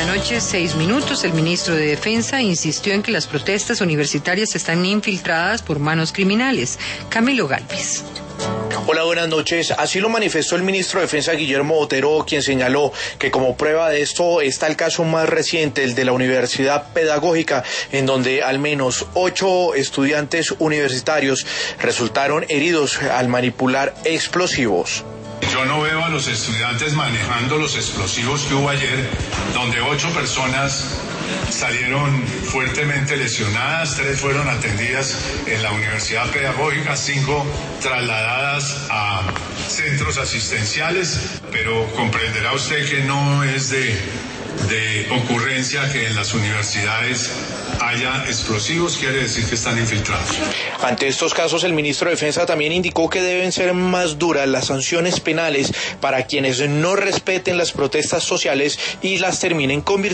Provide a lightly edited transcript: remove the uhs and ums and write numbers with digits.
noche, 6 minutos. El ministro de Defensa insistió en que las protestas universitarias están infiltradas por manos criminales. Camilo Galvis. Hola, buenas noches. Así lo manifestó el ministro de Defensa, Guillermo Botero, quien señaló que como prueba de esto está el caso más reciente, el de la Universidad Pedagógica, en donde al menos 8 estudiantes universitarios resultaron heridos al manipular explosivos. Yo no veo a los estudiantes manejando los explosivos que hubo ayer, donde 8 personas salieron fuertemente lesionadas, 3 fueron atendidas en la Universidad Pedagógica, 5 trasladadas a centros asistenciales, pero comprenderá usted que no es de ocurrencia que en las universidades haya explosivos, quiere decir que están infiltrados. Ante estos casos, el ministro de Defensa también indicó que deben ser más duras las sanciones penales para quienes no respeten las protestas sociales y las terminen convirtiendo